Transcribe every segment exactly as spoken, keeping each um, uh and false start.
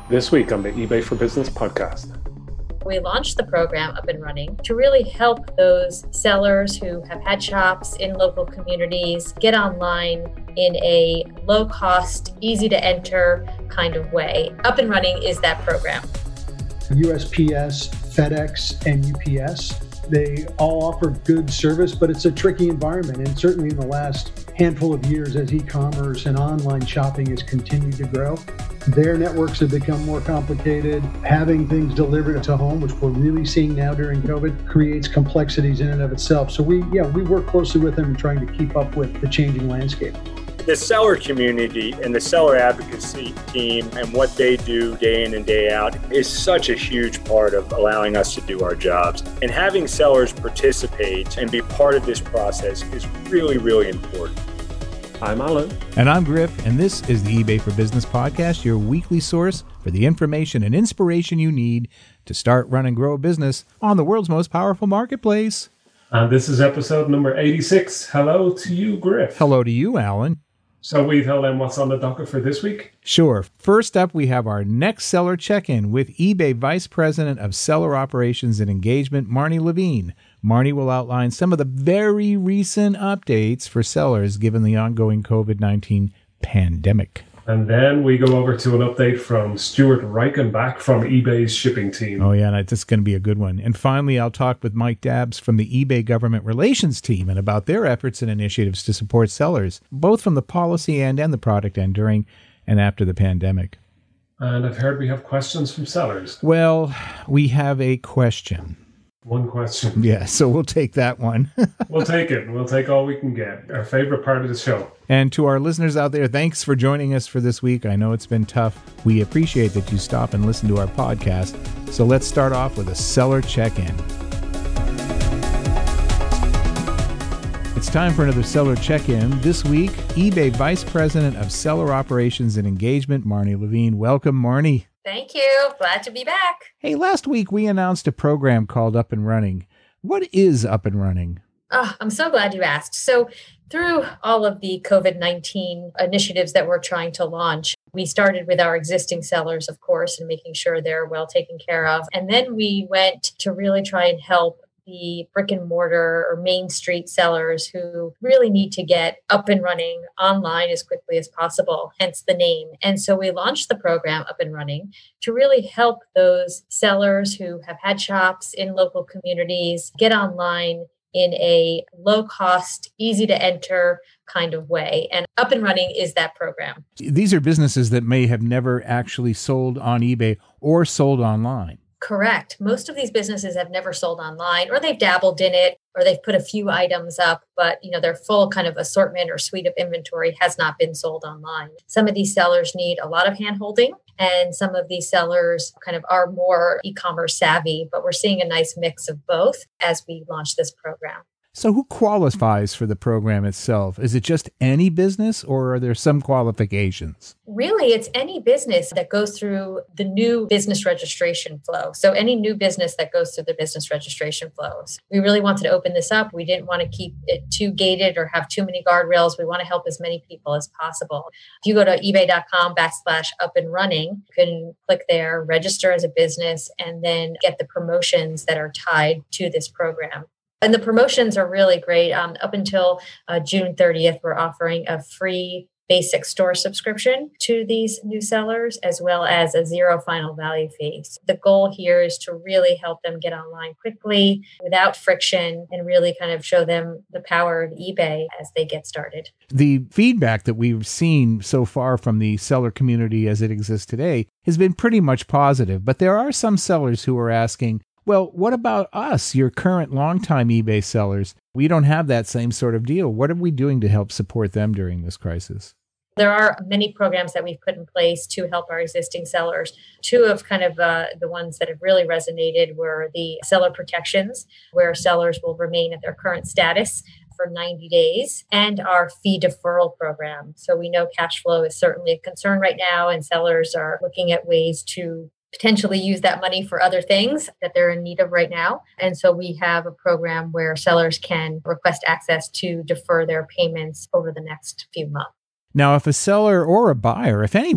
This week on the eBay for Business podcast. We launched the program Up and Running to really help those sellers who have had shops in local communities get online in a low-cost, easy-to-enter kind of way. Up and Running is that program. U S P S, FedEx, and U P S, they all offer good service, but it's a tricky environment. And certainly in the last handful of years, as e-commerce and online shopping has continued to grow, their networks have become more complicated. Having things delivered to home, which we're really seeing now during COVID, creates complexities in and of itself. So we, yeah, we work closely with them in trying to keep up with the changing landscape. The seller community and the seller advocacy team and what they do day in and day out is such a huge part of allowing us to do our jobs. And having sellers participate and be part of this process is really, really important. I'm Alan. And I'm Griff, and this is the eBay for Business podcast, your weekly source for the information and inspiration you need to start, run, and grow a business on the world's most powerful marketplace. And this is episode number eighty-six. Hello to you, Griff. Hello to you, Alan. So we tell them what's on the docket for this week? Sure. First up, we have our next seller check-in with eBay Vice President of Seller Operations and Engagement, Marnie Levine. Marnie will outline some of the very recent updates for sellers given the ongoing COVID nineteen pandemic. And then we go over to an update from Stuart Reichenbach from eBay's shipping team. Oh, yeah, and it's going to be a good one. And finally, I'll talk with Mike Dabbs from the eBay Government Relations team and about their efforts and initiatives to support sellers, both from the policy end and the product end during and after the pandemic. And I've heard we have questions from sellers. Well, we have a question. One question. Yeah, so we'll take that one. We'll take it. We'll take all we can get. Our favorite part of the show. And to our listeners out there, thanks for joining us for this week. I know it's been tough. We appreciate that you stop and listen to our podcast. So let's start off with a seller check-in. It's time for another seller check-in. This week, eBay Vice President of Seller Operations and Engagement, Marnie Levine. Welcome, Marnie. Thank you. Glad to be back. Hey, last week we announced a program called Up and Running. What is Up and Running? Oh, I'm so glad you asked. So through all of the COVID nineteen initiatives that we're trying to launch, we started with our existing sellers, of course, and making sure they're well taken care of. And then we went to really try and help the brick and mortar or main street sellers who really need to get up and running online as quickly as possible, hence the name. And so we launched the program Up and Running to really help those sellers who have had shops in local communities get online in a low-cost, easy-to-enter kind of way. And Up and Running is that program. These are businesses that may have never actually sold on eBay or sold online. Correct. Most of these businesses have never sold online, or they've dabbled in it, or they've put a few items up, but you know their full kind of assortment or suite of inventory has not been sold online. Some of these sellers need a lot of hand-holding, and some of these sellers kind of are more e-commerce savvy, but we're seeing a nice mix of both as we launch this program. So who qualifies for the program itself? Is it just any business or are there some qualifications? Really, it's any business that goes through the new business registration flow. So any new business that goes through the business registration flows. We really wanted to open this up. We didn't want to keep it too gated or have too many guardrails. We want to help as many people as possible. If you go to ebay.com backslash up and running, you can click there, register as a business, and then get the promotions that are tied to this program. And the promotions are really great. Um, up until uh, June thirtieth, we're offering a free basic store subscription to these new sellers, as well as a zero final value fee. So the goal here is to really help them get online quickly, without friction, and really kind of show them the power of eBay as they get started. The feedback that we've seen so far from the seller community as it exists today has been pretty much positive, but there are some sellers who are asking, well, what about us, your current longtime eBay sellers? We don't have that same sort of deal. What are we doing to help support them during this crisis? There are many programs that we've put in place to help our existing sellers. Two of kind of uh, the ones that have really resonated were the seller protections, where sellers will remain at their current status for ninety days, and our fee deferral program. So we know cash flow is certainly a concern right now, and sellers are looking at ways to potentially use that money for other things that they're in need of right now. And so we have a program where sellers can request access to defer their payments over the next few months. Now, if a seller or a buyer, if anyone,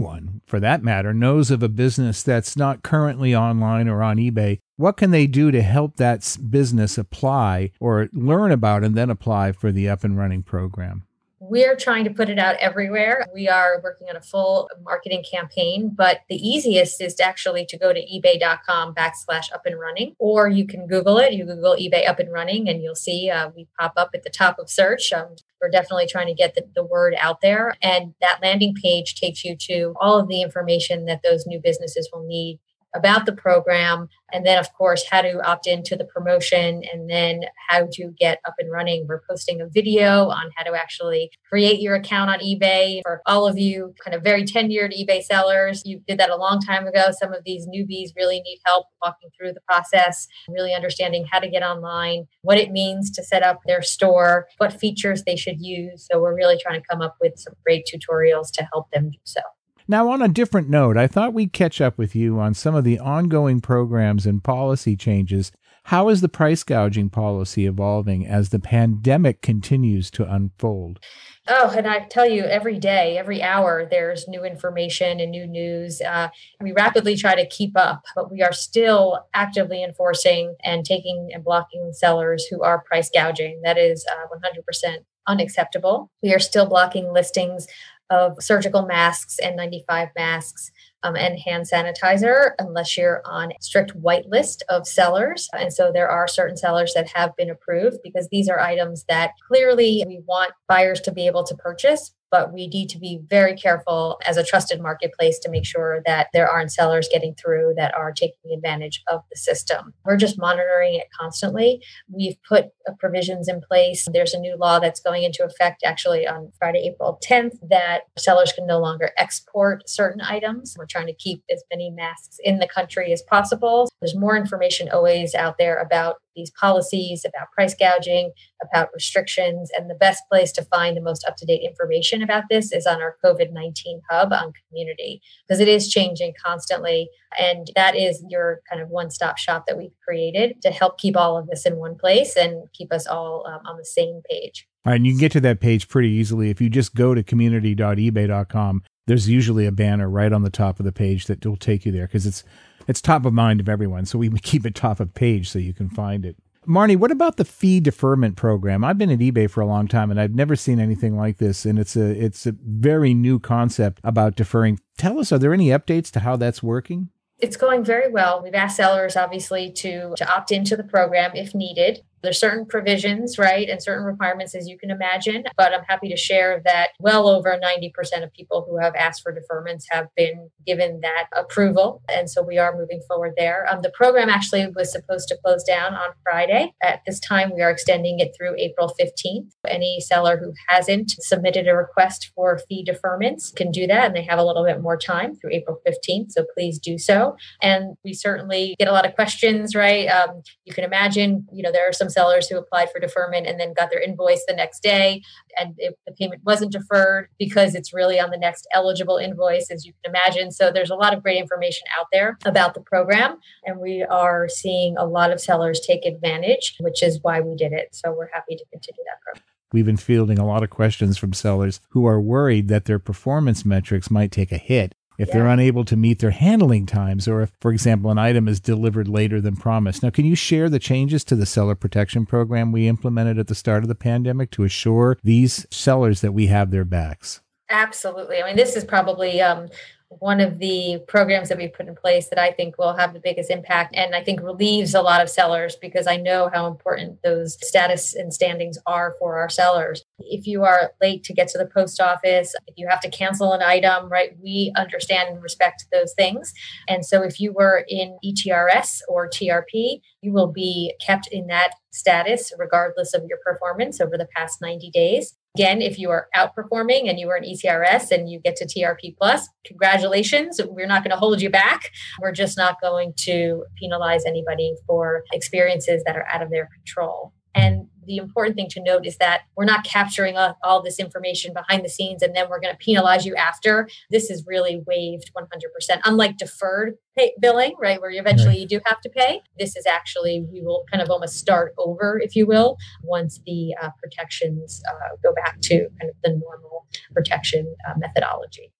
for that matter, knows of a business that's not currently online or on eBay, what can they do to help that s- business apply or learn about and then apply for the Up and Running program? We're trying to put it out everywhere. We are working on a full marketing campaign, but the easiest is to actually to go to ebay.com backslash up and running, or you can Google it. You Google eBay up and running and you'll see uh, we pop up at the top of search. Um, we're definitely trying to get the, the word out there. And that landing page takes you to all of the information that those new businesses will need about the program. And then, of course, how to opt into the promotion and then how to get up and running. We're posting a video on how to actually create your account on eBay. For all of you kind of very tenured eBay sellers, you did that a long time ago. Some of these newbies really need help walking through the process, really understanding how to get online, what it means to set up their store, what features they should use. So we're really trying to come up with some great tutorials to help them do so. Now, on a different note, I thought we'd catch up with you on some of the ongoing programs and policy changes. How is the price gouging policy evolving as the pandemic continues to unfold? Oh, and I tell you, every day, every hour, there's new information and new news. Uh, we rapidly try to keep up, but we are still actively enforcing and taking and blocking sellers who are price gouging. That is uh, one hundred percent unacceptable. We are still blocking listings of surgical masks N ninety-five masks um, and hand sanitizer unless you're on a strict whitelist of sellers. And so there are certain sellers that have been approved because these are items that clearly we want buyers to be able to purchase, but we need to be very careful as a trusted marketplace to make sure that there aren't sellers getting through that are taking advantage of the system. We're just monitoring it constantly. We've put uh, provisions in place. There's a new law that's going into effect actually on Friday, April tenth, that sellers can no longer export certain items. We're trying to keep as many masks in the country as possible. There's more information always out there about these policies, about price gouging, about restrictions. And the best place to find the most up-to-date information about this is on our COVID nineteen hub on Community, because it is changing constantly. And that is your kind of one-stop shop that we've created to help keep all of this in one place and keep us all um, on the same page. All right, and you can get to that page pretty easily. If you just go to community dot ebay dot com, there's usually a banner right on the top of the page that will take you there because it's it's top of mind of everyone. So we keep it top of page so you can find it. Marnie, what about the fee deferment program? I've been at eBay for a long time and I've never seen anything like this. And it's a it's a very new concept about deferring. Tell us, are there any updates to how that's working? It's going very well. We've asked sellers, obviously, to, to opt into the program if needed. There's certain provisions, right, and certain requirements, as you can imagine. But I'm happy to share that well over ninety percent of people who have asked for deferments have been given that approval. And so we are moving forward there. Um, the program actually was supposed to close down on Friday. At this time, we are extending it through April fifteenth. Any seller who hasn't submitted a request for fee deferments can do that, and they have a little bit more time through April fifteenth. So please do so. And we certainly get a lot of questions, right? Um, you can imagine, you know, there are some sellers who applied for deferment and then got their invoice the next day, and it, the payment wasn't deferred because it's really on the next eligible invoice, as you can imagine. So there's a lot of great information out there about the program, and we are seeing a lot of sellers take advantage, which is why we did it. So we're happy to continue that program. We've been fielding a lot of questions from sellers who are worried that their performance metrics might take a hit if yeah. they're unable to meet their handling times, or if, for example, an item is delivered later than promised. Now, can you share the changes to the seller protection program we implemented at the start of the pandemic to assure these sellers that we have their backs? Absolutely. I mean, this is probably um, one of the programs that we put in place that I think will have the biggest impact, and I think relieves a lot of sellers, because I know how important those status and standings are for our sellers. If you are late to get to the post office, if you have to cancel an item, right, we understand and respect those things. And so if you were in E T R S or T R P, you will be kept in that status regardless of your performance over the past ninety days. Again, if you are outperforming and you are in E T R S and you get to T R P plus, congratulations. We're not going to hold you back. We're just not going to penalize anybody for experiences that are out of their control. And the important thing to note is that we're not capturing all this information behind the scenes and then we're going to penalize you after. This is really waived one hundred percent. Unlike deferred pay billing, right, where you eventually right. you do have to pay. This is actually, we will kind of almost start over, if you will, once the uh, protections uh, go back to kind of the normal protection uh, methodology.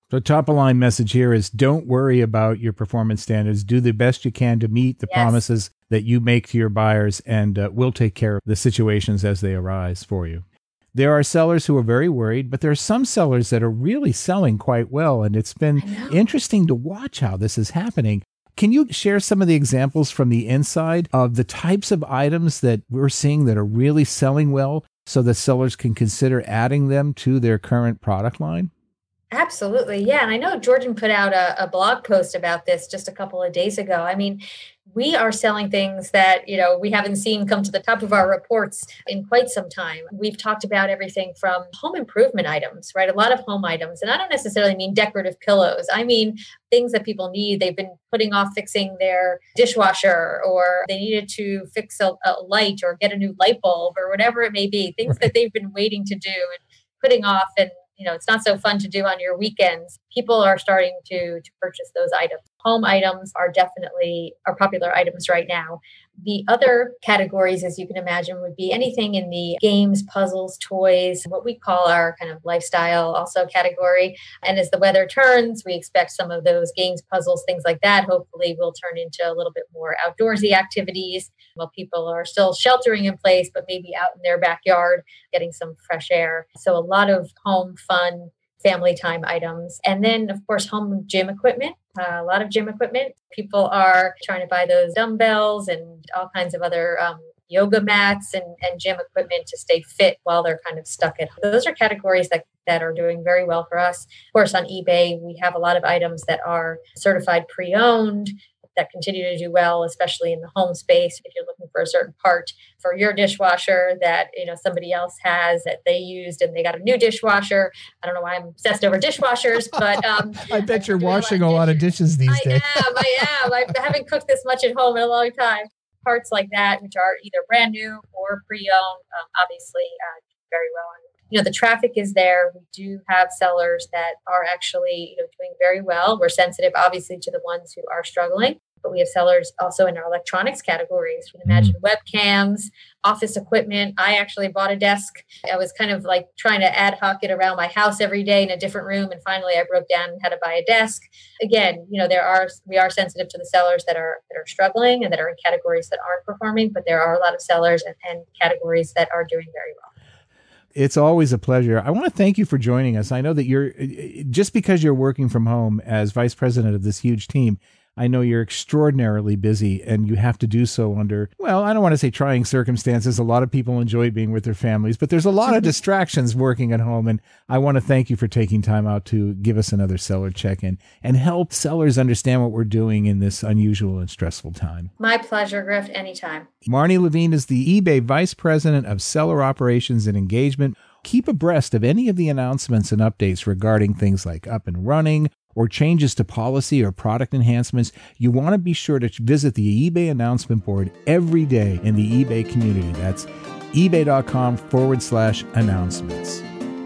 The top of line message here is don't worry about your performance standards. Do the best you can to meet the yes. promises that you make to your buyers, and uh, we'll take care of the situations as they arise for you. There are sellers who are very worried, but there are some sellers that are really selling quite well, and it's been interesting to watch how this is happening. Can you share some of the examples from the inside of the types of items that we're seeing that are really selling well so that sellers can consider adding them to their current product line? Absolutely. Yeah. And I know Jordan put out a, a blog post about this just a couple of days ago. I mean, we are selling things that, you know, we haven't seen come to the top of our reports in quite some time. We've talked about everything from home improvement items, right? A lot of home items. And I don't necessarily mean decorative pillows. I mean, things that people need. They've been putting off fixing their dishwasher, or they needed to fix a, a light or get a new light bulb or whatever it may be, things that they've been waiting to do and putting off, and you know, it's not so fun to do on your weekends. People are starting to, to purchase those items. Home items are definitely are popular items right now. The other categories, as you can imagine, would be anything in the games, puzzles, toys, what we call our kind of lifestyle also category. And as the weather turns, we expect some of those games, puzzles, things like that, hopefully will turn into a little bit more outdoorsy activities while people are still sheltering in place, but maybe out in their backyard, getting some fresh air. So a lot of home fun, family time items. And then, of course, home gym equipment. Uh, a lot of gym equipment. People are trying to buy those dumbbells and all kinds of other um, yoga mats and, and gym equipment to stay fit while they're kind of stuck at home. Those are categories that, that are doing very well for us. Of course, on eBay, we have a lot of items that are certified pre-owned that continue to do well, especially in the home space. If you're looking for a certain part for your dishwasher that, you know, somebody else has that they used and they got a new dishwasher. I don't know why I'm obsessed over dishwashers, but um, I bet you're washing a lot of dishes these I days. I am, I am. I haven't cooked this much at home in a long time. Parts like that, which are either brand new or pre-owned, um, obviously uh, very well. You know, the traffic is there. We do have sellers that are actually, you know, doing very well. We're sensitive, obviously, to the ones who are struggling. But we have sellers also in our electronics categories. You can imagine mm. webcams, office equipment. I actually bought a desk. I was kind of like trying to ad hoc it around my house every day in a different room. And finally, I broke down and had to buy a desk. Again, you know, there are we are sensitive to the sellers that are that are struggling and that are in categories that aren't performing. But there are a lot of sellers and, and categories that are doing very well. It's always a pleasure. I want to thank you for joining us. I know that you're, just because you're working from home as vice president of this huge team, I know you're extraordinarily busy and you have to do so under, well, I don't want to say trying circumstances. A lot of people enjoy being with their families, but there's a lot of distractions working at home. And I want to thank you for taking time out to give us another seller check-in and help sellers understand what we're doing in this unusual and stressful time. My pleasure, Griff, anytime. Marnie Levine is the eBay Vice President of Seller Operations and Engagement. Keep abreast of any of the announcements and updates regarding things like up and running, or changes to policy or product enhancements. You want to be sure to visit the eBay announcement board every day in the eBay community. That's ebay.com forward slash announcements.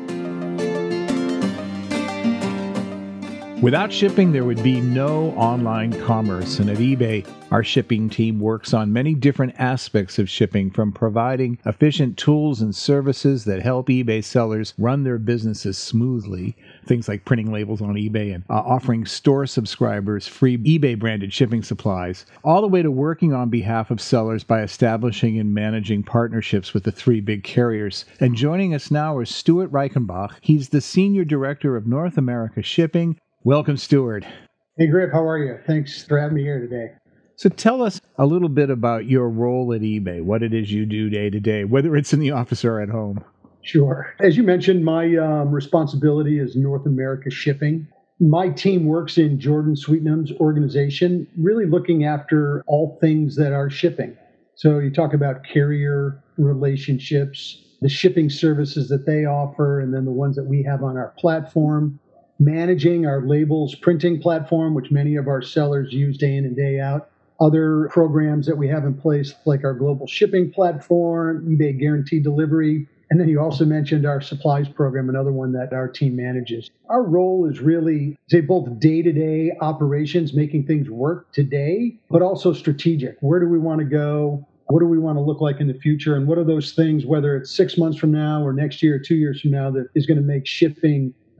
Without shipping, there would be no online commerce. And at eBay, our shipping team works on many different aspects of shipping, from providing efficient tools and services that help eBay sellers run their businesses smoothly, things like printing labels on eBay and uh, offering store subscribers free eBay-branded shipping supplies, all the way to working on behalf of sellers by establishing and managing partnerships with the three big carriers. And joining us now is Stuart Reichenbach. He's the Senior Director of North America Shipping. Welcome, Stuart. Hey, Griff, how are you? Thanks for having me here today. So tell us a little bit about your role at eBay, what it is you do day to day, whether it's in the office or at home. Sure. As you mentioned, my um, responsibility is North America Shipping. My team works in Jordan Sweetnam's organization, really looking after all things that are shipping. So you talk about carrier relationships, the shipping services that they offer, and then the ones that we have on our platform, managing our labels printing platform, which many of our sellers use day in and day out, other programs that we have in place like our global shipping platform, eBay Guaranteed Delivery, and then you also mentioned our supplies program, another one that our team manages. Our role is really, say, both day-to-day operations, making things work today, but also strategic. Where do we want to go? What do we want to look like in the future? And what are those things, whether it's six months from now or next year or two years from now, that is going to make shipping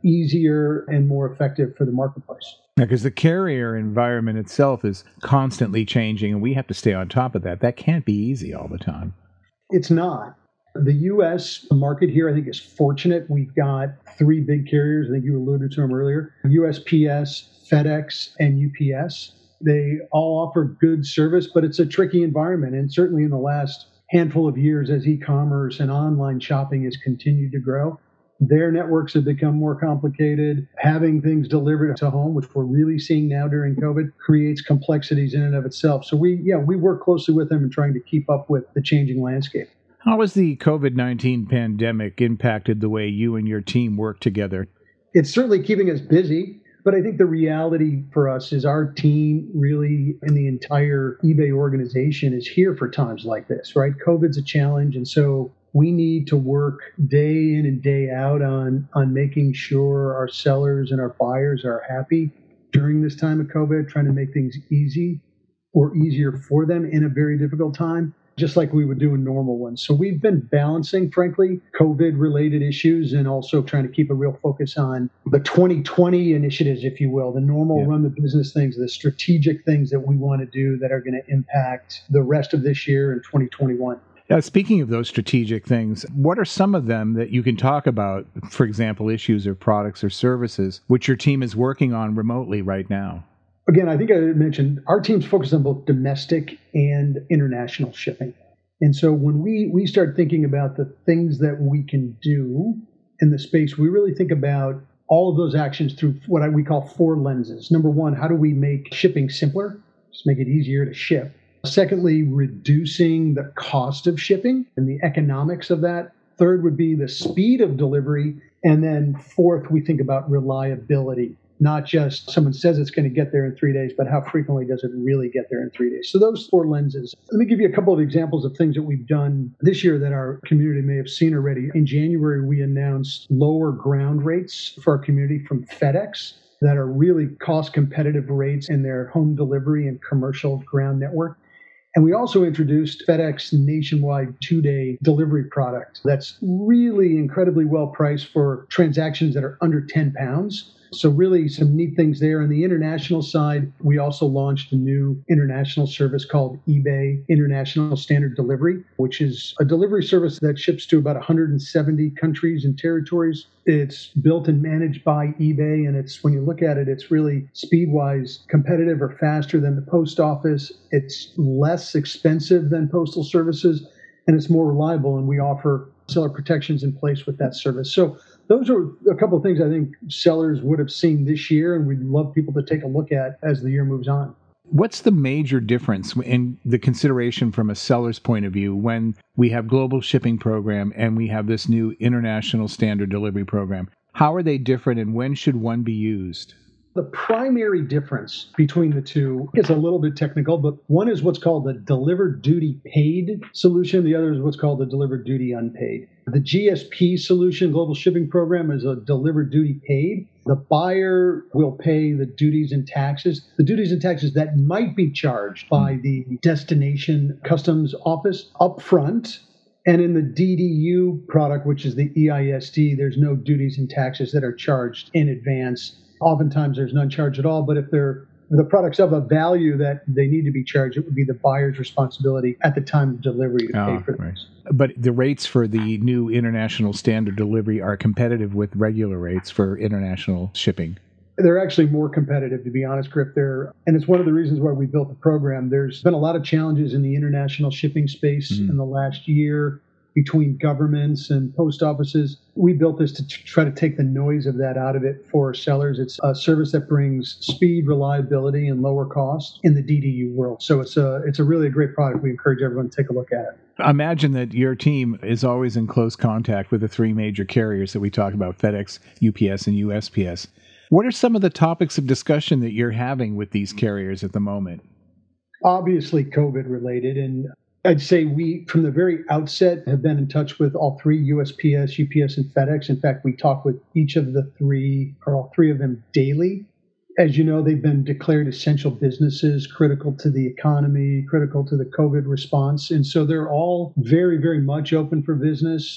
easier and more effective for the marketplace. Because the carrier environment itself is constantly changing, and we have to stay on top of that. That can't be easy all the time. It's not. The U S market here, I think, is fortunate. We've got three big carriers. I think you alluded to them earlier: U S P S, FedEx, and U P S. They all offer good service, but it's a tricky environment. And certainly in the last handful of years, as e-commerce and online shopping has continued to grow, their networks have become more complicated. Having things delivered to home, which we're really seeing now during COVID, creates complexities in and of itself. So we, yeah, we work closely with them in trying to keep up with the changing landscape. How has the COVID nineteen pandemic impacted the way you and your team work together? It's certainly keeping us busy, but I think the reality for us is our team really and the entire eBay organization is here for times like this, right? COVID's a challenge, and so we need to work day in and day out on, on making sure our sellers and our buyers are happy during this time of COVID, trying to make things easy or easier for them in a very difficult time, just like we would do in normal ones. So we've been balancing, frankly, COVID-related issues and also trying to keep a real focus on the twenty twenty initiatives, if you will, the normal yeah. run the business things, the strategic things that we want to do that are going to impact the rest of this year and twenty twenty-one. Now, speaking of those strategic things, what are some of them that you can talk about, for example, issues or products or services, which your team is working on remotely right now? Again, I think I mentioned our team's focused on both domestic and international shipping. And so when we, we start thinking about the things that we can do in the space, we really think about all of those actions through what I, we call four lenses. Number one, how do we make shipping simpler? Just make it easier to ship. Secondly, reducing the cost of shipping and the economics of that. Third would be the speed of delivery. And then fourth, we think about reliability. Not just someone says it's going to get there in three days, but how frequently does it really get there in three days? So those four lenses. Let me give you a couple of examples of things that we've done this year that our community may have seen already. In January, we announced lower ground rates for our community from FedEx that are really cost competitive rates in their home delivery and commercial ground network. And we also introduced FedEx nationwide two-day delivery product that's really incredibly well priced for transactions that are under ten pounds. So really some neat things there. On the international side, we also launched a new international service called eBay International Standard Delivery, which is a delivery service that ships to about one hundred seventy countries and territories. It's built and managed by eBay, and it's, when you look at it, it's really speed-wise competitive or faster than the post office. It's less expensive than postal services, and it's more reliable, and we offer seller protections in place with that service. So those are a couple of things I think sellers would have seen this year, and we'd love people to take a look at as the year moves on. What's the major difference in the consideration from a seller's point of view when we have global shipping program and we have this new international standard delivery program? How are they different, and when should one be used? The primary difference between the two is a little bit technical, but one is what's called the delivered duty paid solution. The other is what's called the delivered duty unpaid. The G S P solution, Global Shipping Program, is a delivered duty paid. The buyer will pay the duties and taxes, the duties and taxes that might be charged by the destination customs office up front. And in the D D U product, which is the E I S D, there's no duties and taxes that are charged in advance. Oftentimes there's none charged at all, but if they're if the product's of a value that they need to be charged, it would be the buyer's responsibility at the time of delivery to oh, pay for right. this. But the rates for the new international standard delivery are competitive with regular rates for international shipping. They're actually more competitive, to be honest, Griff. They're, and it's one of the reasons why we built the program. There's been a lot of challenges in the international shipping space mm. in the last year between governments and post offices. We built this to t- try to take the noise of that out of it for sellers. It's a service that brings speed, reliability, and lower cost in the D D U world. So it's a it's a really a great product. We encourage everyone to take a look at it. Imagine that your team is always in close contact with the three major carriers that we talked about, FedEx, U P S, and U S P S. What are some of the topics of discussion that you're having with these carriers at the moment? Obviously COVID related, and I'd say we, from the very outset, have been in touch with all three, U S P S, U P S, and FedEx. In fact, we talk with each of the three, or all three of them daily. As you know, they've been declared essential businesses, critical to the economy, critical to the COVID response. And so they're all very, very much open for business.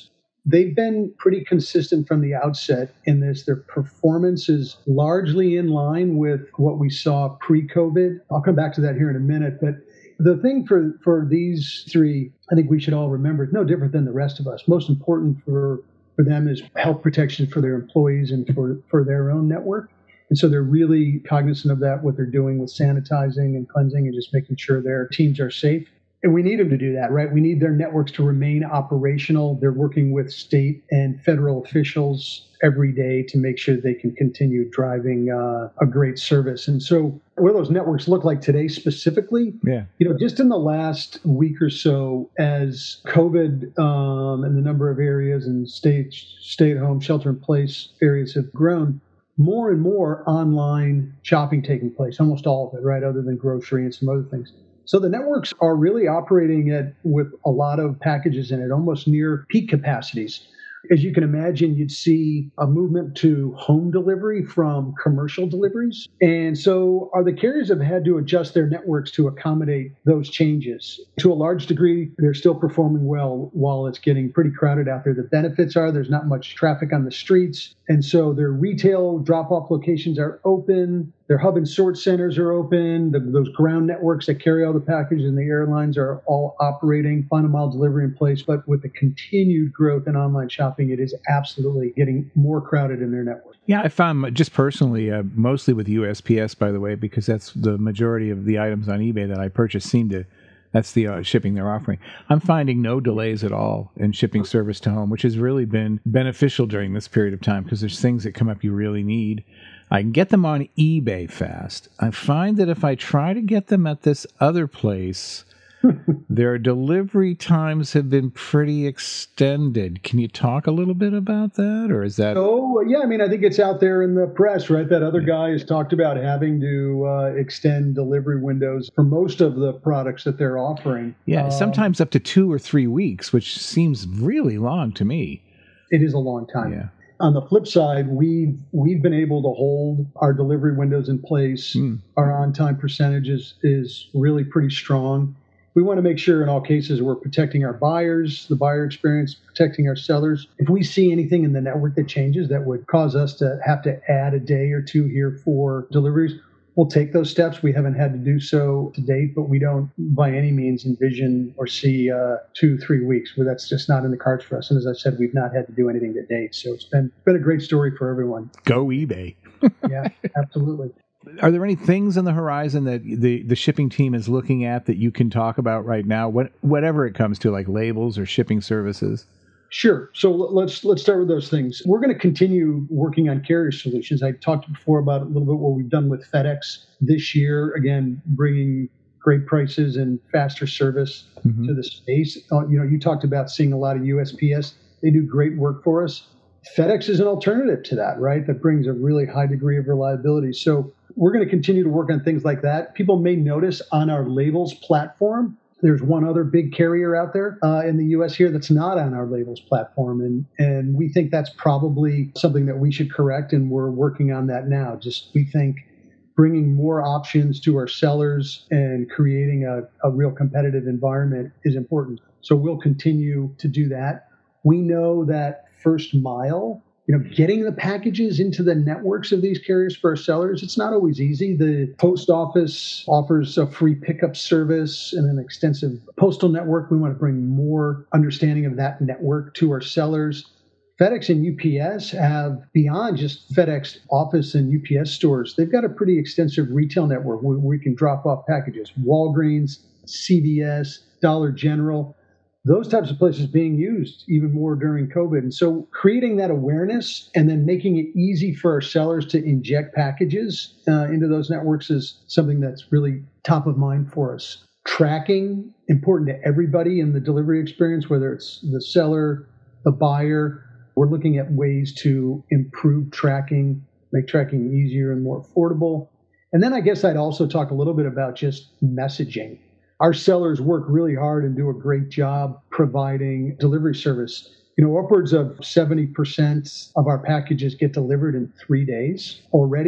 they've been pretty consistent from the outset in this. Their performance is largely in line with what we saw pre-COVID. I'll come back to that here in a minute, but the thing for, for these three, I think we should all remember, it's no different than the rest of us. Most important for, for them is health protection for their employees and for, for their own network. And so they're really cognizant of that, what they're doing with sanitizing and cleansing and just making sure their teams are safe. And we need them to do that, right? We need their networks to remain operational. They're working with state and federal officials every day to make sure they can continue driving uh, a great service. And so what do those networks look like today specifically? Yeah. You know, just in the last week or so, as COVID um, and the number of areas and stay, stay at home, shelter in place areas have grown, more and more online shopping taking place, almost all of it, right? Other than grocery and some other things. So the networks are really operating at with a lot of packages in it, almost near peak capacities. As you can imagine, you'd see a movement to home delivery from commercial deliveries. And so are the carriers have had to adjust their networks to accommodate those changes. To a large degree, they're still performing well while it's getting pretty crowded out there. The benefits are there's not much traffic on the streets. And so their retail drop-off locations are open. Their hub and sort centers are open. The, those ground networks that carry all the packages and the airlines are all operating, final mile delivery in place. But with the continued growth in online shopping, it is absolutely getting more crowded in their network. Yeah, I found just personally, uh, mostly with U S P S, by the way, because that's the majority of the items on eBay that I purchase seem to, that's the uh, shipping they're offering. I'm finding no delays at all in shipping service to home, which has really been beneficial during this period of time because there's things that come up you really need. I can get them on eBay fast. I find that if I try to get them at this other place, their delivery times have been pretty extended. Can you talk a little bit about that, or is that? Oh, yeah. I mean, I think it's out there in the press, right? That other guy has talked about having to uh, extend delivery windows for most of the products that they're offering. Yeah, um, sometimes up to two or three weeks, which seems really long to me. It is a long time. Yeah. On the flip side, we've, we've been able to hold our delivery windows in place. Mm. Our on-time percentage is, is really pretty strong. We want to make sure in all cases we're protecting our buyers, the buyer experience, protecting our sellers. If we see anything in the network that changes that would cause us to have to add a day or two here for deliveries, we'll take those steps. We haven't had to do so to date, but we don't by any means envision or see uh, two, three weeks. But that's just not in the cards for us. And as I said, we've not had to do anything to date. So it's been been a great story for everyone. Go eBay. Yeah, absolutely. Are there any things on the horizon that the, the shipping team is looking at that you can talk about right now, what, whatever it comes to, like labels or shipping services? Sure. So let's let's start with those things. We're going to continue working on carrier solutions. I talked before about a little bit what we've done with FedEx this year, again, bringing great prices and faster service mm-hmm. to the space. Uh, you know, you talked about seeing a lot of U S P S. They do great work for us. FedEx is an alternative to that, right? That brings a really high degree of reliability. So we're going to continue to work on things like that. People may notice on our labels platform, there's one other big carrier out there uh, in the U S here that's not on our labels platform. And, and we think that's probably something that we should correct. And we're working on that now. Just we think bringing more options to our sellers and creating a, a real competitive environment is important. So we'll continue to do that. We know that first mile, you know, getting the packages into the networks of these carriers for our sellers, it's not always easy. The post office offers a free pickup service and an extensive postal network. We want to bring more understanding of that network to our sellers. FedEx and U P S have, beyond just FedEx office and U P S stores, they've got a pretty extensive retail network where we can drop off packages. Walgreens, C V S, Dollar General, those types of places being used even more during COVID. And so creating that awareness and then making it easy for our sellers to inject packages uh, into those networks is something that's really top of mind for us. Tracking, important to everybody in the delivery experience, whether it's the seller, the buyer. We're looking at ways to improve tracking, make tracking easier and more affordable. And then I guess I'd also talk a little bit about just messaging. Our sellers work really hard and do a great job providing delivery service. You know, upwards of seventy percent of our packages get delivered in three days already.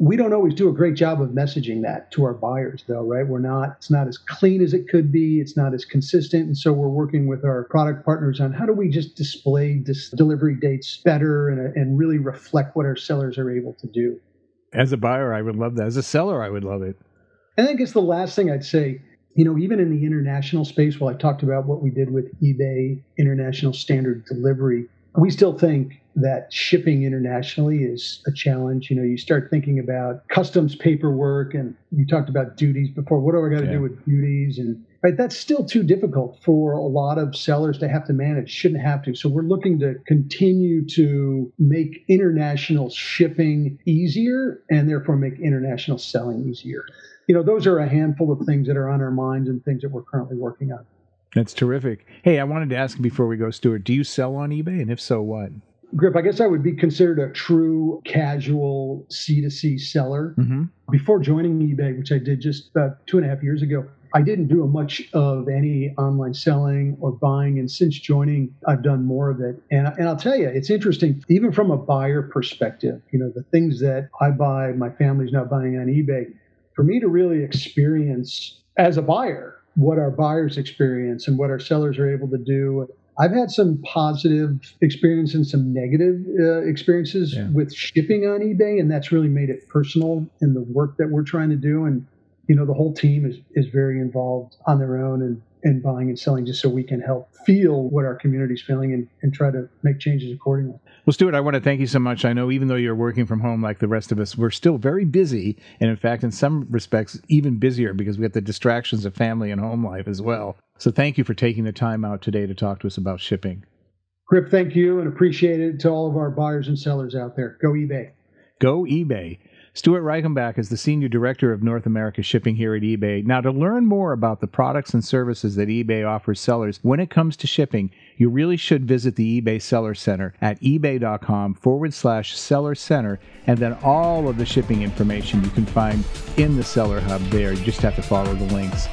We don't always do a great job of messaging that to our buyers, though, right? We're not, it's not as clean as it could be. It's not as consistent. And so we're working with our product partners on how do we just display this delivery dates better and, and really reflect what our sellers are able to do. As a buyer, I would love that. As a seller, I would love it. And I guess the last thing I'd say, you know, even in the international space, while I talked about what we did with eBay International Standard Delivery, we still think that shipping internationally is a challenge. You know, you start thinking about customs paperwork, and you talked about duties before. What do I got to Yeah. do with duties? And right, that's still too difficult for a lot of sellers to have to manage. Shouldn't have to. So we're looking to continue to make international shipping easier and therefore make international selling easier. You know, those are a handful of things that are on our minds and things that we're currently working on. That's terrific. Hey, I wanted to ask you before we go, Stuart, do you sell on eBay? And if so, what? Griff, I guess I would be considered a true casual C to C seller. Mm-hmm. Before joining eBay, which I did just about two and a half years ago, I didn't do much of any online selling or buying. And since joining, I've done more of it. And, and I'll tell you, it's interesting, even from a buyer perspective, you know, the things that I buy, my family's not buying on eBay, for me to really experience as a buyer what our buyers experience and what our sellers are able to do. I've had some positive experience and some negative uh, experiences Yeah. with shipping on eBay, and that's really made it personal in the work that we're trying to do. And, you know, the whole team is, is very involved on their own and, and buying and selling just so we can help feel what our community's feeling and, and try to make changes accordingly. Well, Stuart, I want to thank you so much. I know even though you're working from home like the rest of us, we're still very busy. And in fact, in some respects, even busier because we have the distractions of family and home life as well. So thank you for taking the time out today to talk to us about shipping. Griff, thank you, and appreciate it to all of our buyers and sellers out there. Go eBay. Go eBay. Stuart Reichenbach is the Senior Director of North America Shipping here at eBay. Now, to learn more about the products and services that eBay offers sellers when it comes to shipping, you really should visit the eBay Seller Center at ebay.com forward slash seller center, and then all of the shipping information you can find in the Seller Hub there. You just have to follow the links.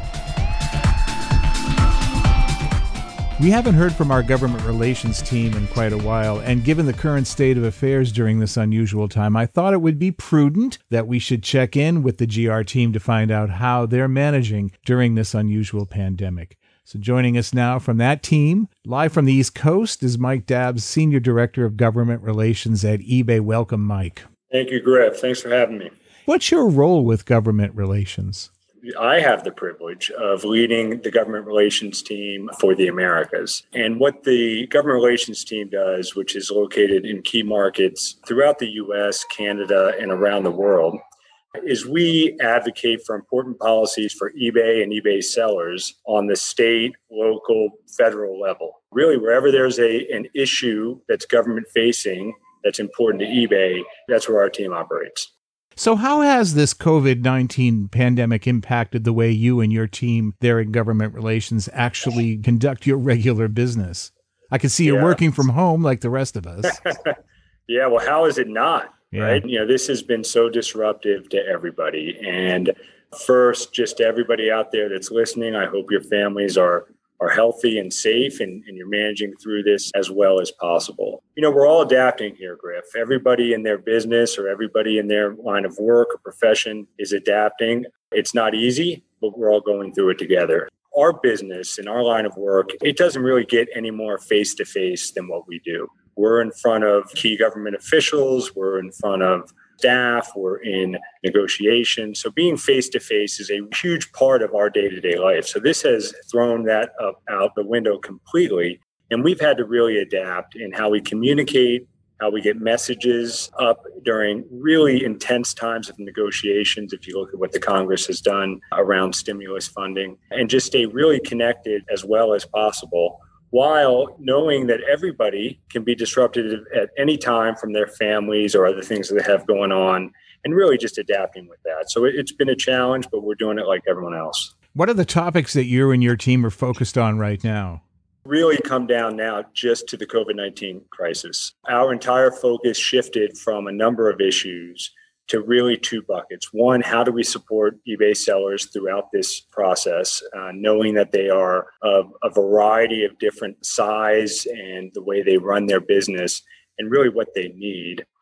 We haven't heard from our government relations team in quite a while, and given the current state of affairs during this unusual time, I thought it would be prudent that we should check in with the G R team to find out how they're managing during this unusual pandemic. So joining us now from that team, live from the East Coast, is Mike Dabbs, Senior Director of Government Relations at eBay. Welcome, Mike. Thank you, Griff. Thanks for having me. What's your role with government relations? I have the privilege of leading the government relations team for the Americas. And what the government relations team does, which is located in key markets throughout the U S, Canada, and around the world, is we advocate for important policies for eBay and eBay sellers on the state, local, federal level. Really, wherever there's a an issue that's government facing that's important to eBay, that's where our team operates. So how has this COVID nineteen pandemic impacted the way you and your team there in government relations actually conduct your regular business? I can see you're Yeah. working from home like the rest of us. Yeah, well, how is it not? Yeah. Right? You know, this has been so disruptive to everybody. And first, just to everybody out there that's listening, I hope your families are are healthy and safe and, and you're managing through this as well as possible. You know, we're all adapting here, Griff. Everybody in their business or everybody in their line of work or profession is adapting. It's not easy, but we're all going through it together. Our business and our line of work, it doesn't really get any more face-to-face than what we do. We're in front of key government officials. We're in front of staff. We're in negotiations. So being face-to-face is a huge part of our day-to-day life. So this has thrown that up out the window completely. And we've had to really adapt in how we communicate, how we get messages up during really intense times of negotiations. If you look at what the Congress has done around stimulus funding, and just stay really connected as well as possible, while knowing that everybody can be disrupted at any time from their families or other things that they have going on, and really just adapting with that. So it's been a challenge, but we're doing it like everyone else. What are the topics that you and your team are focused on right now? Really come down now just to the COVID nineteen crisis. Our entire focus shifted from a number of issues to really two buckets. One, how do we support eBay sellers throughout this process, uh, knowing that they are of a variety of different size and the way they run their business and really what they need.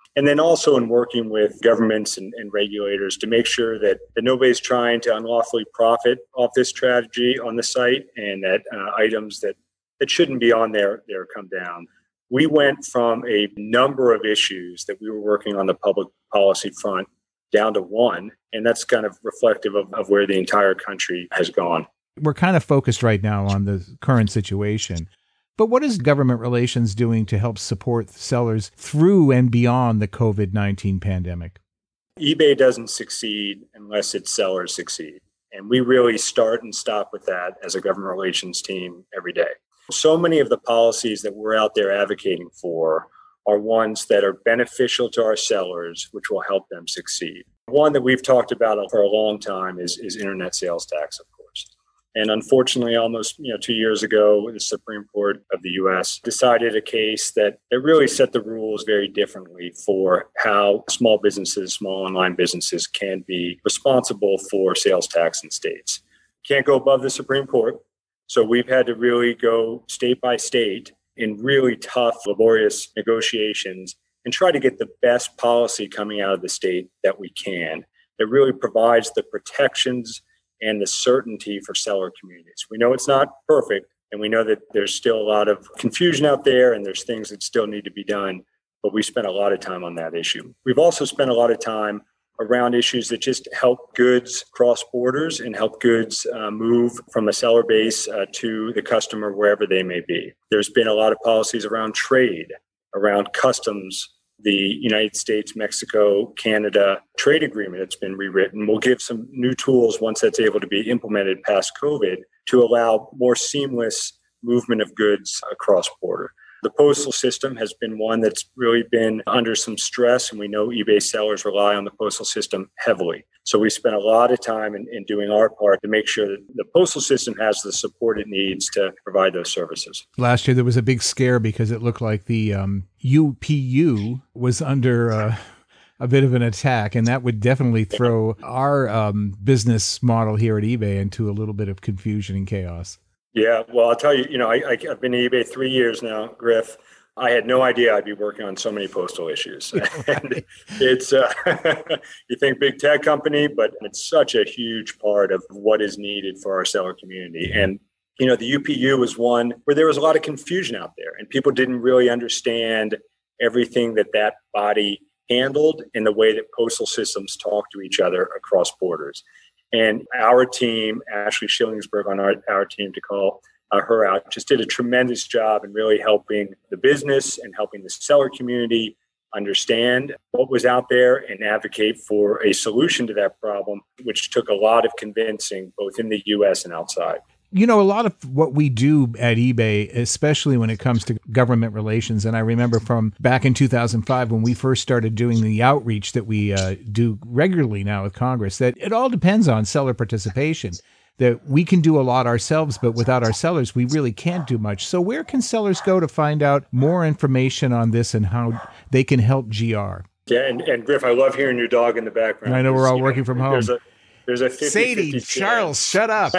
And then also in working with governments and, and regulators to make sure that, that nobody's trying to unlawfully profit off this strategy on the site, and that uh, items that, that shouldn't be on there, there come down. We went from a number of issues that we were working on the public policy front down to one, and that's kind of reflective of, of where the entire country has gone. We're kind of focused right now on the current situation. But what is government relations doing to help support sellers through and beyond the COVID nineteen pandemic? eBay doesn't succeed unless its sellers succeed. And we really start and stop with that as a government relations team every day. So many of the policies that we're out there advocating for are ones that are beneficial to our sellers, which will help them succeed. One that we've talked about for a long time is, is internet sales tax, of course. And unfortunately, almost you know two years ago, the Supreme Court of the U S decided a case that, that really set the rules very differently for how small businesses, small online businesses can be responsible for sales tax in states. Can't go above the Supreme Court. So we've had to really go state by state in really tough, laborious negotiations and try to get the best policy coming out of the state that we can that really provides the protections and the certainty for seller communities. We know it's not perfect, and we know that there's still a lot of confusion out there, and there's things that still need to be done, but we spent a lot of time on that issue. We've also spent a lot of time around issues that just help goods cross borders and help goods uh, move from a seller base uh, to the customer wherever they may be. There's been a lot of policies around trade, around customs. The United States, Mexico, Canada trade agreement that's been rewritten will give some new tools once that's able to be implemented past COVID to allow more seamless movement of goods across border. The postal system has been one that's really been under some stress, and we know eBay sellers rely on the postal system heavily. So we spent a lot of time in, in doing our part to make sure that the postal system has the support it needs to provide those services. Last year, there was a big scare because it looked like the um, U P U was under uh, a bit of an attack, and that would definitely throw our um, business model here at eBay into a little bit of confusion and chaos. Yeah, well, I'll tell you, you know, I, I, I've been at eBay three years now, Griff. I had no idea I'd be working on so many postal issues. And it's, uh, you think big tech company, but it's such a huge part of what is needed for our seller community. And, you know, the U P U was one where there was a lot of confusion out there, and people didn't really understand everything that that body handled in the way that postal systems talk to each other across borders. And our team, Ashley Schillingsberg on our, our team to call uh, her out, just did a tremendous job in really helping the business and helping the seller community understand what was out there and advocate for a solution to that problem, which took a lot of convincing both in the U S and outside. You know, a lot of what we do at eBay, especially when it comes to government relations, and I remember from back in two thousand five when we first started doing the outreach that we uh, do regularly now with Congress, that it all depends on seller participation, that we can do a lot ourselves, but without our sellers, we really can't do much. So where can sellers go to find out more information on this and how they can help G R? Yeah, and, and Griff, I love hearing your dog in the background. I know we're all working know, from home. There's a, there's a fifty-fifty Sadie, Charles, shut up.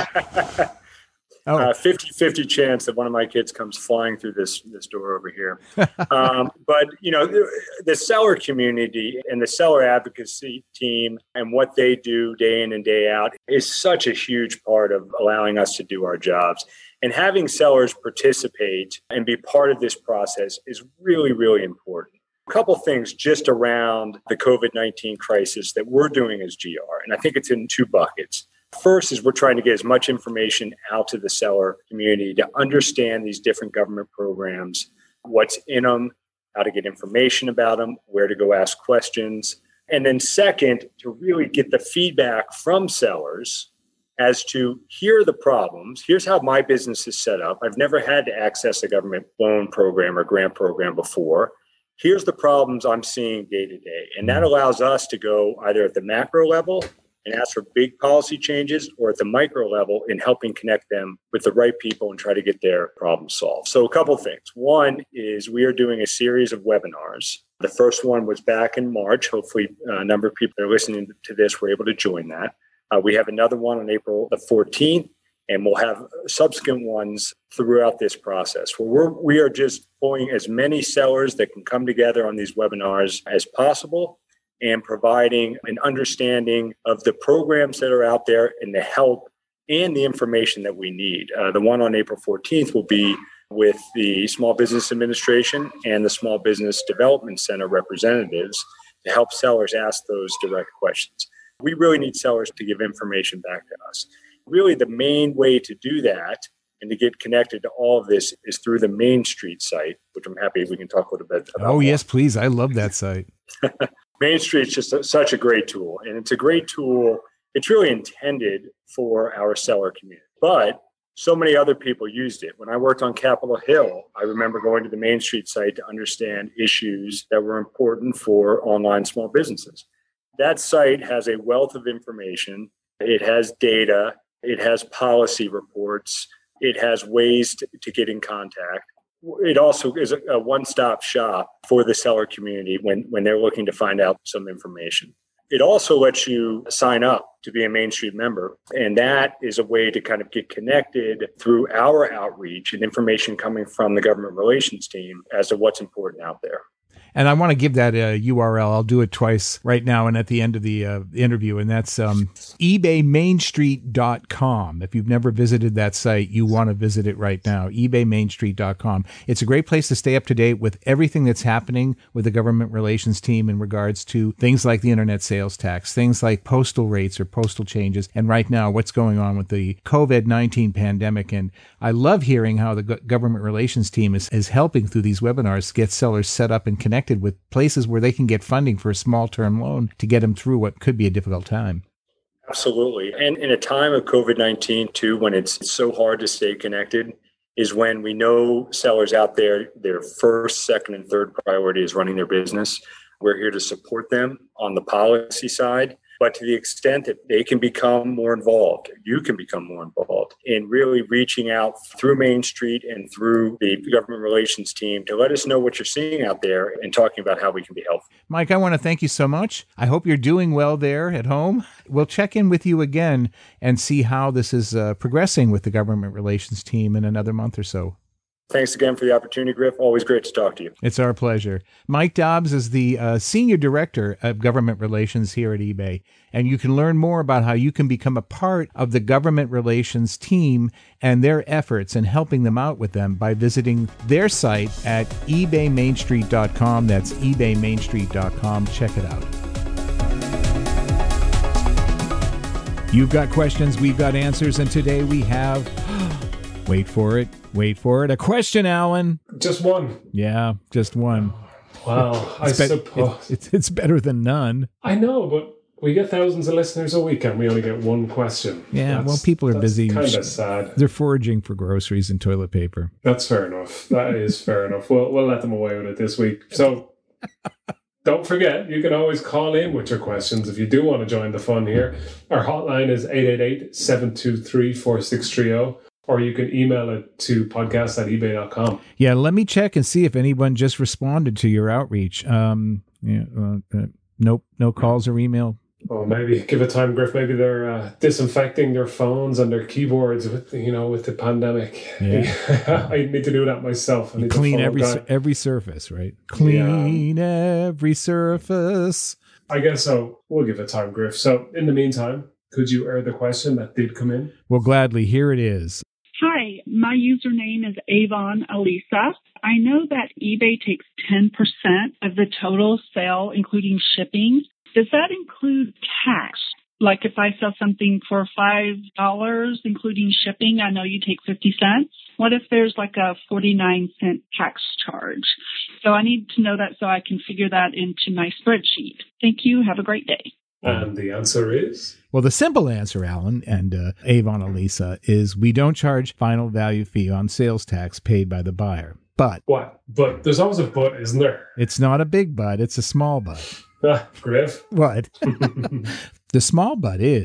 Oh. Uh, fifty-fifty chance that one of my kids comes flying through this this door over here. um, but, you know, the, the seller community and the seller advocacy team and what they do day in and day out is such a huge part of allowing us to do our jobs. And having sellers participate and be part of this process is really, really important. A couple things just around the COVID nineteen crisis that we're doing as G R, and I think it's in two buckets. First is we're trying to get as much information out to the seller community to understand these different government programs, what's in them, how to get information about them, where to go ask questions. And then second, to really get the feedback from sellers as to here are the problems. Here's how my business is set up. I've never had to access a government loan program or grant program before. Here's the problems I'm seeing day to day. And that allows us to go either at the macro level and ask for big policy changes, or at the micro level in helping connect them with the right people and try to get their problems solved. So a couple of things. One is we are doing a series of webinars. The first one was back in March. Hopefully a number of people that are listening to this were able to join that. Uh, we have another one on April the fourteenth. And we'll have subsequent ones throughout this process where we're, we are just pulling as many sellers that can come together on these webinars as possible and providing an understanding of the programs that are out there and the help and the information that we need. Uh, the one on April fourteenth will be with the Small Business Administration and the Small Business Development Center representatives to help sellers ask those direct questions. We really need sellers to give information back to us. Really, the main way to do that and to get connected to all of this is through the Main Street site, which I'm happy we can talk a little bit about. Oh, yes, please. I love that site. Main Street is just a, such a great tool, and it's a great tool. It's really intended for our seller community, but so many other people used it. When I worked on Capitol Hill, I remember going to the Main Street site to understand issues that were important for online small businesses. That site has a wealth of information. It has data. It has policy reports. It has ways to, to get in contact. It also is a, a one-stop shop for the seller community when, when they're looking to find out some information. It also lets you sign up to be a Main Street member. And that is a way to kind of get connected through our outreach and information coming from the government relations team as to what's important out there. And I want to give that a U R L. I'll do it twice right now and at the end of the uh, interview. And that's um, ebay main street dot com. If you've never visited that site, you want to visit it right now, ebay main street dot com. It's a great place to stay up to date with everything that's happening with the government relations team in regards to things like the internet sales tax, things like postal rates or postal changes. And right now, what's going on with the covid nineteen pandemic. And I love hearing how the government relations team is, is helping through these webinars get sellers set up and connected with places where they can get funding for a small term loan to get them through what could be a difficult time. Absolutely. And in a time of covid nineteen, too, when it's so hard to stay connected, is when we know sellers out there, their first, second, and third priority is running their business. We're here to support them on the policy side. But to the extent that they can become more involved, you can become more involved in really reaching out through Main Street and through the government relations team to let us know what you're seeing out there and talking about how we can be helpful. Mike, I want to thank you so much. I hope you're doing well there at home. We'll check in with you again and see how this is uh, progressing with the government relations team in another month or so. Thanks again for the opportunity, Griff. Always great to talk to you. It's our pleasure. Mike Dobbs is the uh, Senior Director of Government Relations here at eBay, and you can learn more about how you can become a part of the government relations team and their efforts and helping them out with them by visiting their site at ebay main street dot com. That's ebay main street dot com. Check it out. You've got questions, we've got answers, and today we have... Wait for it. Wait for it. A question, Alan. Just one. Yeah, just one. Wow. I be- suppose. It's, it's it's better than none. I know, but we get thousands of listeners a week and we only get one question. Yeah, that's, well, people are busy. Kind of sad. They're foraging for groceries and toilet paper. That's fair enough. That is fair enough. We'll, we'll let them away with it this week. So don't forget, you can always call in with your questions if you do want to join the fun here. Our hotline is eight eight eight, seven two three, four six three zero. Or you can email it to podcast at ebay dot com. Yeah, let me check and see if anyone just responded to your outreach. Um, yeah, uh, uh, nope, no calls or email. Oh, maybe give it time, Griff. Maybe they're uh, disinfecting their phones and their keyboards with, you know, with the pandemic. Yeah. I need to do that myself. I need clean to every guy. every surface, right? Clean yeah. every surface. I guess so. We'll give it time, Griff. So in the meantime, could you air the question that did come in? Well, gladly. Here it is. Hi, my username is Avon Alisa. I know that eBay takes ten percent of the total sale, including shipping. Does that include tax? Like if I sell something for five dollars, including shipping, I know you take fifty cents. What if there's like a forty-nine cent tax charge? So I need to know that so I can figure that into my spreadsheet. Thank you. Have a great day. And the answer is? Well, the simple answer, Alan and uh, Avon Alisa, is we don't charge final value fee on sales tax paid by the buyer. But... What? But there's always a but, isn't there? It's not a big but. It's a small but. Ah, Griff. What? The small but is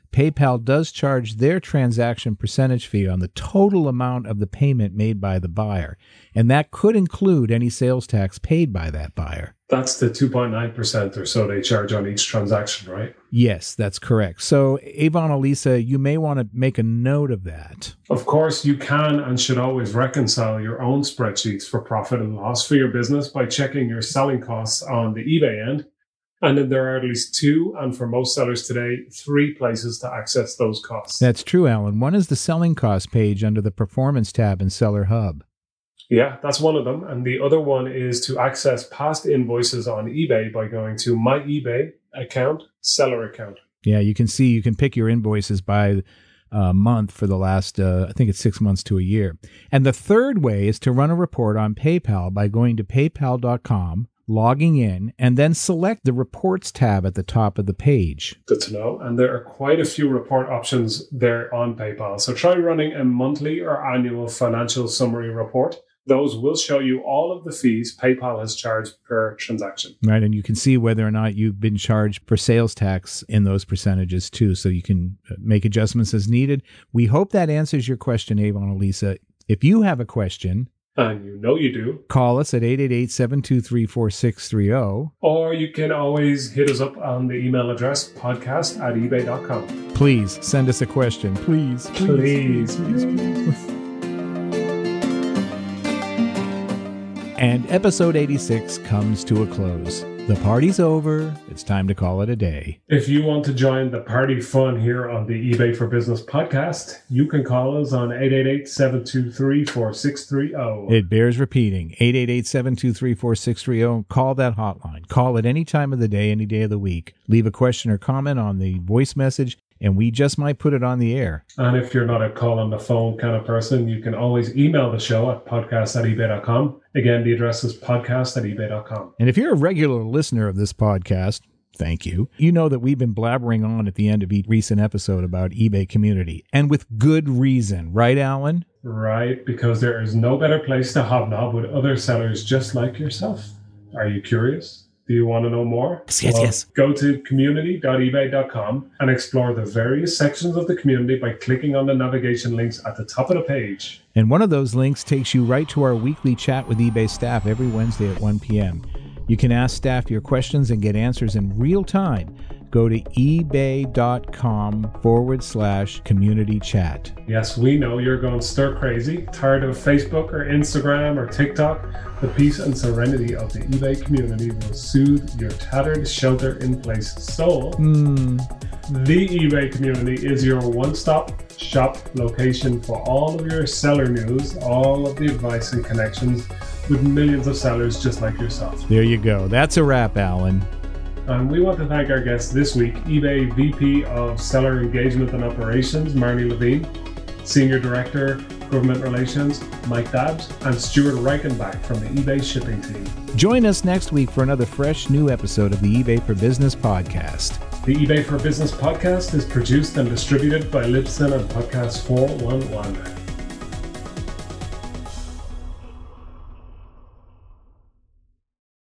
PayPal does charge their transaction percentage fee on the total amount of the payment made by the buyer, and that could include any sales tax paid by that buyer. That's the two point nine percent or so they charge on each transaction, right? Yes, that's correct. So, Avon, Elisa, you may want to make a note of that. Of course, you can and should always reconcile your own spreadsheets for profit and loss for your business by checking your selling costs on the eBay end. And then there are at least two, and for most sellers today, three places to access those costs. That's true, Alan. One is the selling cost page under the Performance tab in Seller Hub. Yeah, that's one of them. And the other one is to access past invoices on eBay by going to My eBay account, Seller account. Yeah, you can see, you can pick your invoices by uh, month for the last, uh, I think it's six months to a year. And the third way is to run a report on PayPal by going to paypal dot com, logging in, and then select the Reports tab at the top of the page. Good to know. And there are quite a few report options there on PayPal. So try running a monthly or annual financial summary report. Those will show you all of the fees PayPal has charged per transaction. Right, and you can see whether or not you've been charged for sales tax in those percentages too, so you can make adjustments as needed. We hope that answers your question, Avon, Elisa. If you have a question, and you know you do, call us at eight eight eight, seven two three, four six three zero. Or you can always hit us up on the email address, podcast at ebay dot com. Please send us a question. Please, please, please, please, please. please. And episode eighty-six comes to a close. The party's over. It's time to call it a day. If you want to join the party fun here on the eBay for Business podcast, you can call us on eight eight eight, seven two three, four six three zero. It bears repeating. eight eight eight, seven two three, four six three zero. Call that hotline. Call it any time of the day, any day of the week. Leave a question or comment on the voice message, and we just might put it on the air. And if you're not a call on the phone kind of person, you can always email the show at podcast at ebay dot com. Again, the address is podcast at ebay dot com. And if you're a regular listener of this podcast, thank you. You know that we've been blabbering on at the end of each recent episode about eBay community, and with good reason. Right, Alan? Right, because there is no better place to hobnob with other sellers just like yourself. Are you curious? Do you want to know more? Yes, yes, well, yes. Go to community dot ebay dot com and explore the various sections of the community by clicking on the navigation links at the top of the page. And one of those links takes you right to our weekly chat with eBay staff every Wednesday at one p.m. You can ask staff your questions and get answers in real time. Go to ebay dot com forward slash community chat. Yes, we know you're going stir crazy, tired of Facebook or Instagram or TikTok. The peace and serenity of the eBay community will soothe your tattered shelter-in-place soul. Mm. The eBay community is your one-stop shop location for all of your seller news, all of the advice and connections with millions of sellers just like yourself. There you go. That's a wrap, Alan. And we want to thank our guests this week, eBay V P of Seller Engagement and Operations, Marnie Levine, Senior Director, Government Relations, Mike Dabbs, and Stuart Reichenbach from the eBay shipping team. Join us next week for another fresh new episode of the eBay for Business podcast. The eBay for Business podcast is produced and distributed by Libsyn and Podcast four one one.